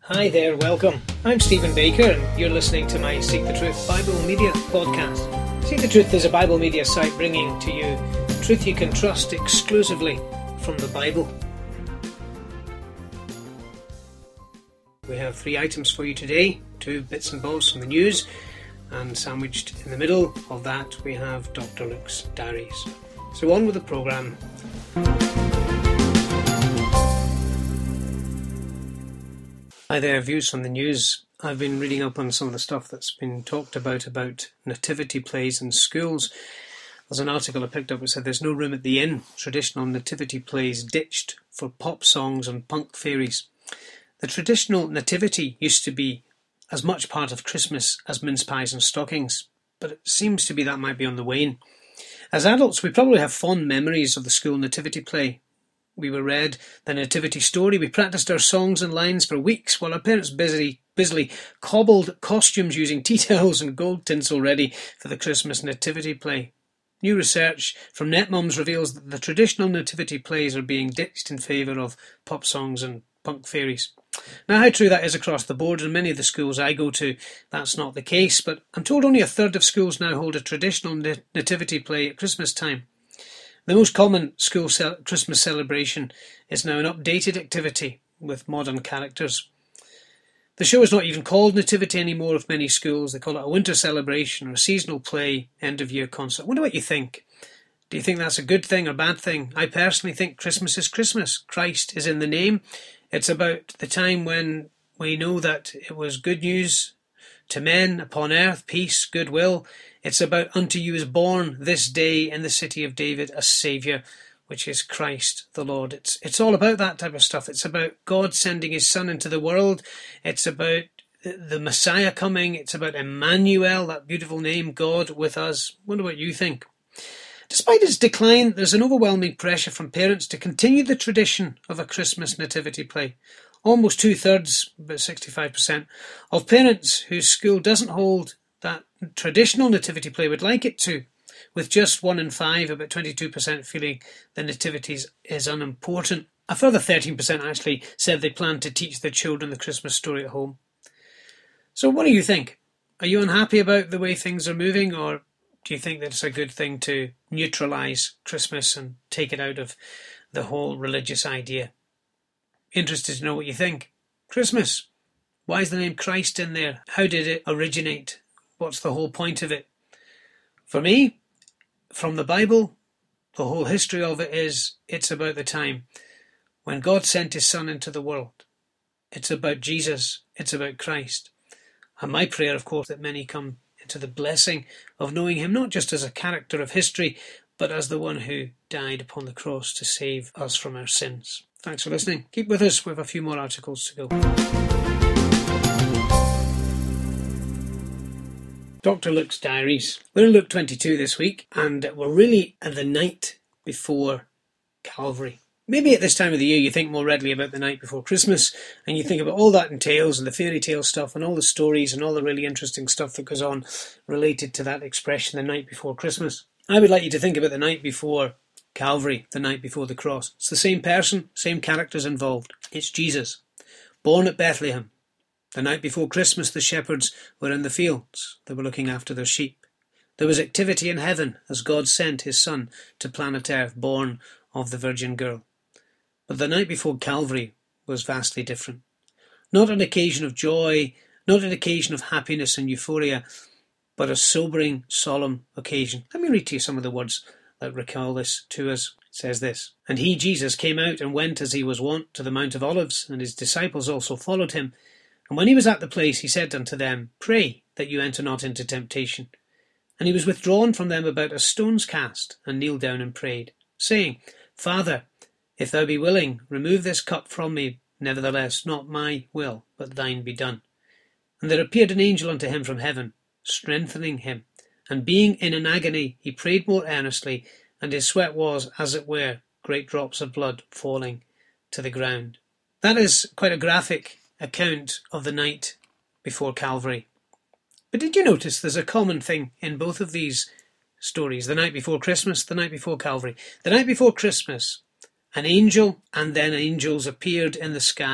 Hi there, welcome. I'm Stephen Baker and you're listening to my Seek the Truth Bible Media podcast. Seek the Truth is a Bible media site bringing to you truth you can trust exclusively from the Bible. We have 3 items for you today, 2 bits and bobs from the news, and sandwiched in the middle of that we have Dr. Luke's diaries. So on with the programme. Hi there, views from the news. I've been reading up on some of the stuff that's been talked about nativity plays in schools. There's an article I picked up that said there's no room at the inn. Traditional nativity plays ditched for pop songs and punk fairies. The traditional nativity used to be as much part of Christmas as mince pies and stockings, but it seems to be that might be on the wane. As adults, we probably have fond memories of the school nativity play. We were read the nativity story, we practiced our songs and lines for weeks while our parents busily cobbled costumes using tea towels and gold tinsel ready for the Christmas nativity play. New research from NetMums reveals that the traditional nativity plays are being ditched in favour of pop songs and punk fairies. Now, how true that is across the board, in many of the schools I go to, that's not the case, but I'm told only a third of schools now hold a traditional nativity play at Christmas time. The most common school Christmas celebration is now an updated activity with modern characters. The show is not even called Nativity anymore of many schools. They call it a winter celebration or a seasonal play, end-of-year concert. I wonder what you think. Do you think that's a good thing or bad thing? I personally think Christmas is Christmas. Christ is in the name. It's about the time when we know that it was good news to men upon earth, peace, goodwill. It's about unto you is born this day in the city of David a Saviour, which is Christ the Lord. It's all about that type of stuff. It's about God sending his Son into the world. It's about the Messiah coming. It's about Emmanuel, that beautiful name, God with us. Wonder what you think. Despite its decline, there's an overwhelming pressure from parents to continue the tradition of a Christmas nativity play. Almost 2/3, about 65%, of parents whose school doesn't hold that traditional nativity play would like it to, with just 1 in 5, about 22%, feeling the nativities is unimportant. A further 13% actually said they plan to teach their children the Christmas story at home. So what do you think? Are you unhappy about the way things are moving, or do you think that it's a good thing to neutralise Christmas and take it out of the whole religious idea? Interested to know what you think. Christmas. Why is the name Christ in there? How did it originate? What's the whole point of it? For me, from the Bible, the whole history of it is, it's about the time when God sent his Son into the world. It's about Jesus. It's about Christ. And my prayer, of course, that many come into the blessing of knowing him not just as a character of history, but as the one who died upon the cross to save us from our sins. Thanks for listening. Keep with us. We have a few more articles to go. Dr. Luke's diaries. We're in Luke 22 this week, and we're really at the night before Calvary. Maybe at this time of the year you think more readily about the night before Christmas, and you think about all that entails, and the fairy tale stuff, and all the stories, and all the really interesting stuff that goes on related to that expression, the night before Christmas. I would like you to think about the night before Calvary, the night before the cross. It's the same person, same characters involved. It's Jesus, born at Bethlehem. The night before Christmas, the shepherds were in the fields. They were looking after their sheep. There was activity in heaven as God sent his Son to planet Earth, born of the Virgin Girl. But the night before Calvary was vastly different. Not an occasion of joy, not an occasion of happiness and euphoria, but a sobering, solemn occasion. Let me read to you some of the words that recall this to us. It says this: "And he, Jesus, came out and went as he was wont to the Mount of Olives, and his disciples also followed him. And when he was at the place, he said unto them, Pray that you enter not into temptation. And he was withdrawn from them about a stone's cast, and kneeled down and prayed, saying, Father, if thou be willing, remove this cup from me. Nevertheless, not my will, but thine be done. And there appeared an angel unto him from heaven, strengthening him. And being in an agony, he prayed more earnestly, and his sweat was, as it were, great drops of blood falling to the ground." That is quite a graphic account of the night before Calvary. But did you notice there's a common thing in both of these stories? The night before Christmas, the night before Calvary. The night before Christmas, an angel and then angels appeared in the sky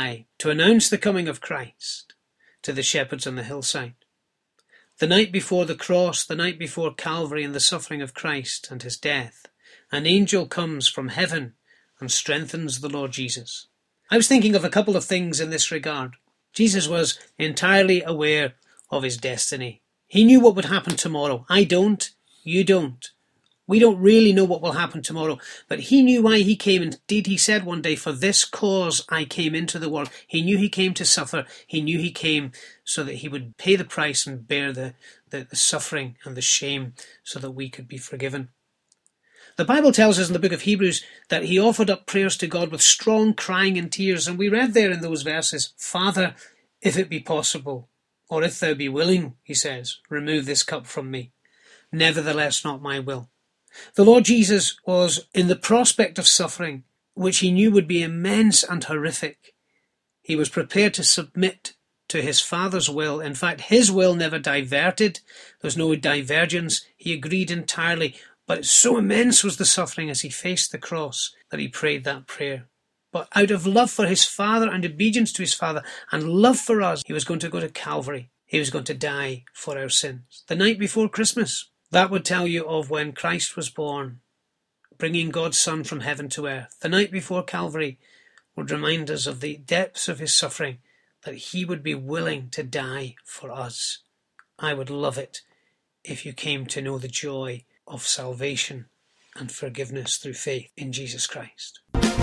to announce the coming of Christ to the shepherds on the hillside. The night before the cross, the night before Calvary and the suffering of Christ and his death, an angel comes from heaven and strengthens the Lord Jesus. I was thinking of a couple of things in this regard. Jesus was entirely aware of his destiny. He knew what would happen tomorrow. I don't. You don't. We don't really know what will happen tomorrow, but he knew why he came. Indeed, he said one day, "For this cause I came into the world." He knew he came to suffer. He knew he came so that he would pay the price and bear the suffering and the shame so that we could be forgiven. The Bible tells us in the book of Hebrews that he offered up prayers to God with strong crying and tears, and we read there in those verses, "Father, if it be possible, or if thou be willing," he says, "remove this cup from me. Nevertheless, not my will." The Lord Jesus was in the prospect of suffering, which he knew would be immense and horrific. He was prepared to submit to his Father's will. In fact, his will never diverted. There was no divergence. He agreed entirely. But so immense was the suffering as he faced the cross that he prayed that prayer. But out of love for his Father and obedience to his Father and love for us, he was going to go to Calvary. He was going to die for our sins. The night before Christmas. That would tell you of when Christ was born, bringing God's Son from heaven to earth. The night before Calvary would remind us of the depths of his suffering, that he would be willing to die for us. I would love it if you came to know the joy of salvation and forgiveness through faith in Jesus Christ.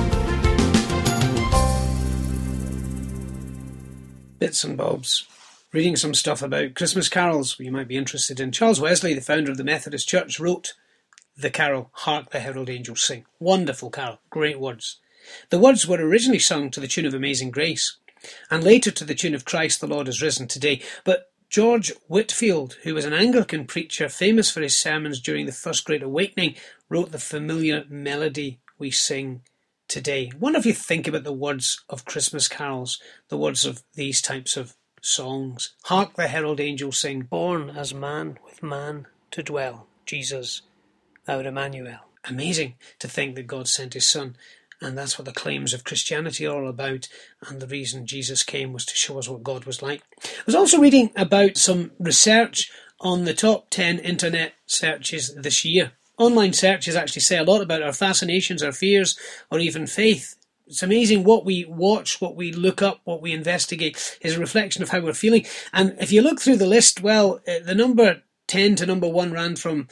Bits and bobs. Reading some stuff about Christmas carols you might be interested in. Charles Wesley, the founder of the Methodist Church, wrote the carol, "Hark the Herald Angels Sing." Wonderful carol, great words. The words were originally sung to the tune of Amazing Grace, and later to the tune of Christ the Lord is Risen Today. But George Whitefield, who was an Anglican preacher famous for his sermons during the First Great Awakening, wrote the familiar melody we sing today. I wonder if you think about the words of Christmas carols, the words of these types of songs. Hark the herald angels sing, born as man with man to dwell, Jesus, our Emmanuel. Amazing to think that God sent his Son, and that's what the claims of Christianity are all about, and the reason Jesus came was to show us what God was like. I was also reading about some research on the top 10 internet searches this year. Online searches actually say a lot about our fascinations, our fears, or even faith. It's amazing what we watch, what we look up, what we investigate is a reflection of how we're feeling. And if you look through the list, well, the number 10 to number 1 ran from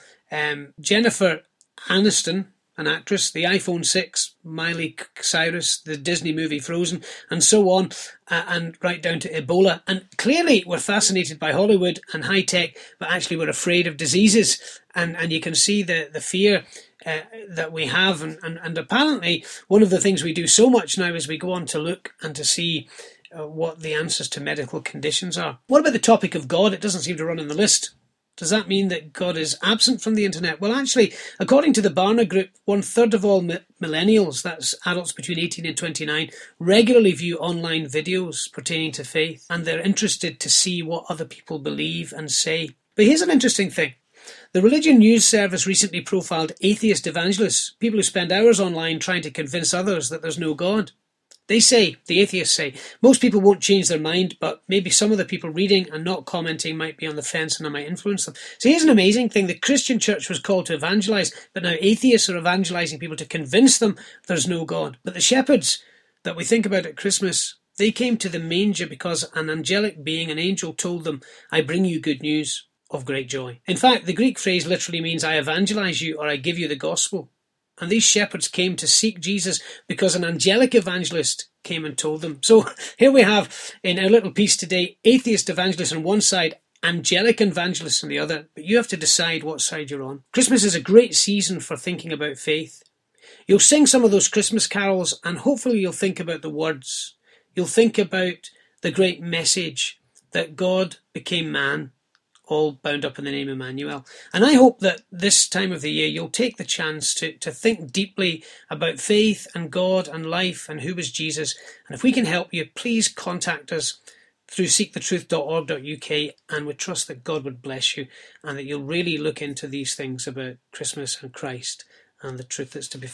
Jennifer Aniston, an actress, the iPhone 6, Miley Cyrus, the Disney movie Frozen, and so on, and right down to Ebola. And clearly we're fascinated by Hollywood and high tech, but actually we're afraid of diseases. And you can see the fear that we have. And apparently one of the things we do so much now is we go on to look and to see what the answers to medical conditions are. What about the topic of God? It doesn't seem to run in the list. Does that mean that God is absent from the internet? Well, actually, according to the Barna Group, 1/3 of all millennials, that's adults between 18 and 29, regularly view online videos pertaining to faith, and they're interested to see what other people believe and say. But here's an interesting thing. The Religion News Service recently profiled atheist evangelists, people who spend hours online trying to convince others that there's no God. They say, the atheists say, most people won't change their mind, but maybe some of the people reading and not commenting might be on the fence and I might influence them. So here's an amazing thing. The Christian church was called to evangelize, but now atheists are evangelizing people to convince them there's no God. But the shepherds that we think about at Christmas, they came to the manger because an angelic being, an angel, told them, I bring you good news of great joy. In fact, the Greek phrase literally means I evangelize you or I give you the gospel. And these shepherds came to seek Jesus because an angelic evangelist came and told them. So here we have in our little piece today, atheist evangelists on one side, angelic evangelists on the other. But you have to decide what side you're on. Christmas is a great season for thinking about faith. You'll sing some of those Christmas carols and hopefully you'll think about the words. You'll think about the great message that God became man, all bound up in the name of Emmanuel. And I hope that this time of the year you'll take the chance to think deeply about faith and God and life and who was Jesus. And if we can help you, please contact us through seekthetruth.org.uk, and we trust that God would bless you and that you'll really look into these things about Christmas and Christ and the truth that's to be found therein. Thanks again.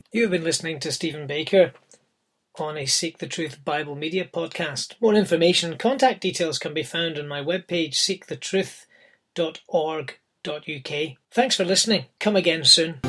You have been listening to Stephen Baker on a Seek the Truth Bible Media podcast. More information, contact details can be found on my webpage, seekthetruth.org.uk. Thanks for listening. Come again soon.